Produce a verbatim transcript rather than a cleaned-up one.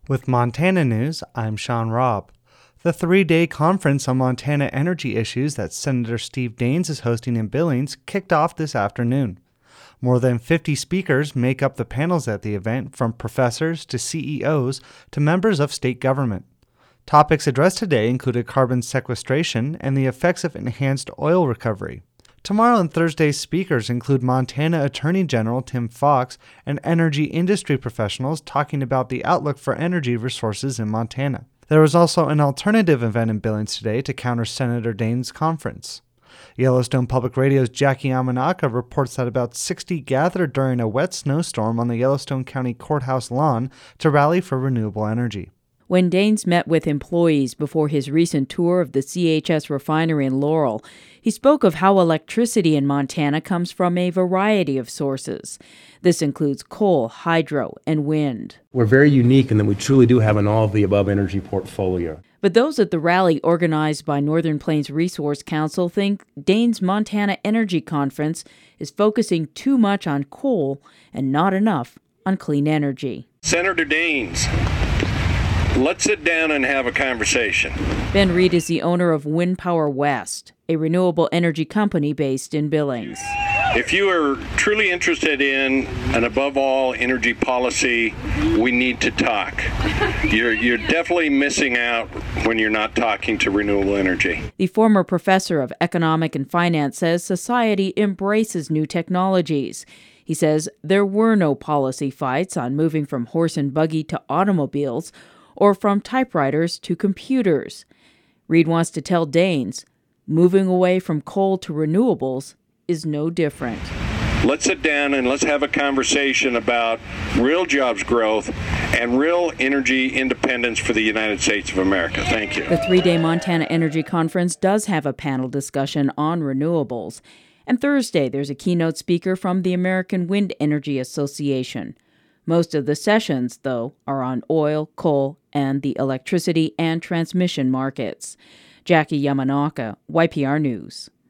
With Montana News, I'm Sean Robb. The three-day conference on Montana energy issues that Senator Steve Daines is hosting in Billings kicked off this afternoon. More than fifty speakers make up the panels at the event, from professors to C E Os to members of state government. Topics addressed today included carbon sequestration and the effects of enhanced oil recovery. Tomorrow and Thursday's speakers include Montana Attorney General Tim Fox and energy industry professionals talking about the outlook for energy resources in Montana. There was also an alternative event in Billings today to counter Senator Daines' conference. Yellowstone Public Radio's Jackie Yamanaka reports that about sixty gathered during a wet snowstorm on the Yellowstone County Courthouse lawn to rally for renewable energy. When Daines met with employees before his recent tour of the C H S refinery in Laurel, he spoke of how electricity in Montana comes from a variety of sources. This includes coal, hydro, and wind. We're very unique in that we truly do have an all-of-the-above energy portfolio. But those at the rally organized by Northern Plains Resource Council think Daines' Montana Energy Conference is focusing too much on coal and not enough on clean energy. Senator Daines, let's sit down and have a conversation. Ben Reed is the owner of Wind Power West, a renewable energy company based in Billings. If you are truly interested in, and above all, energy policy, we need to talk. You're, you're definitely missing out when you're not talking to renewable energy. The former professor of economic and finance says society embraces new technologies. He says there were no policy fights on moving from horse and buggy to automobiles or from typewriters to computers. Reed wants to tell Daines, moving away from coal to renewables is no different. Let's sit down and let's have a conversation about real jobs growth and real energy independence for the United States of America. Thank you. The three-day Montana Energy Conference does have a panel discussion on renewables. And Thursday, there's a keynote speaker from the American Wind Energy Association. Most of the sessions, though, are on oil, coal, and the electricity and transmission markets. Jackie Yamanaka, Y P R News.